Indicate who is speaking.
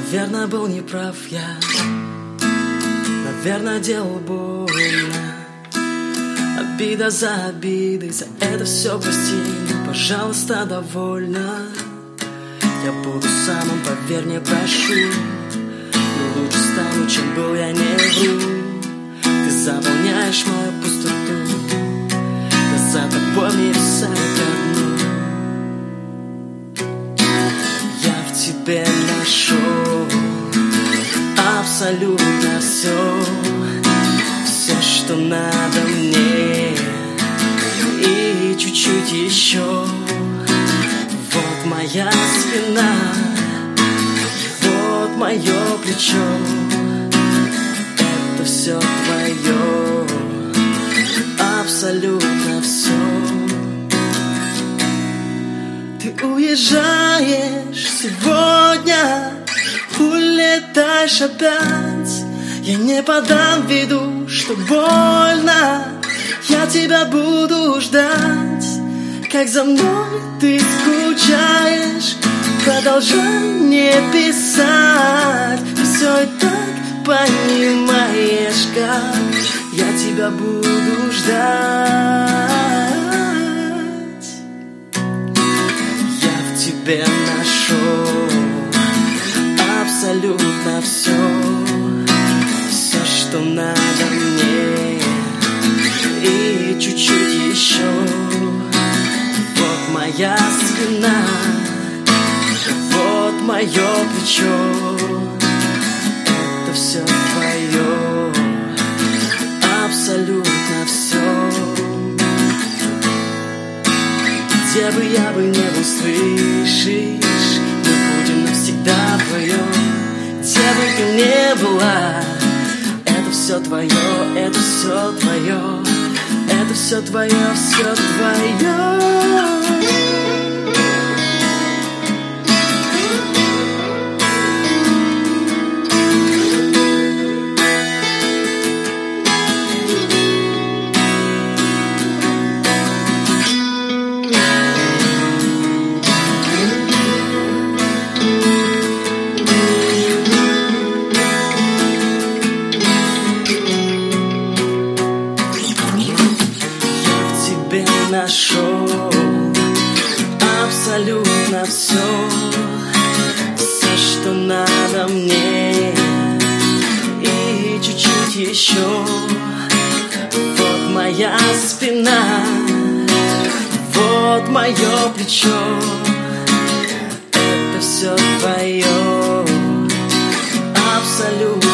Speaker 1: Наверное, был неправ я, наверное, делал больно. Обида за обидой, за это все прости, но, пожалуйста, довольно. Я буду самым, поверь мне, прошу, но лучше стану, чем был, я не вру. Ты заполняешь мою пустоту, я за тобой мне рисую одну. Я в тебе нашел абсолютно все, все, что надо мне, и чуть-чуть еще. Вот моя спина, вот мое плечо, это все твое, абсолютно все. Ты уезжаешь сегодня, улетаешь опять. Я не подам виду, что больно, я тебя буду ждать. Как за мной ты скучаешь, продолжай мне писать. Ты все и так понимаешь, как я тебя буду ждать. Я в тебе нашел абсолютно все, все, что надо мне, и чуть-чуть еще. Вот моя спина, вот мое плечо, это все твое, абсолютно все. Где бы я бы не был, слышишь, мы будем навсегда вдвоем. Где бы ты не была, это все твое, это все твое, это все твое, все твое. Нашел абсолютно все, все, что надо мне, и чуть-чуть еще. Вот моя спина, вот мое плечо, это все твое, абсолютно.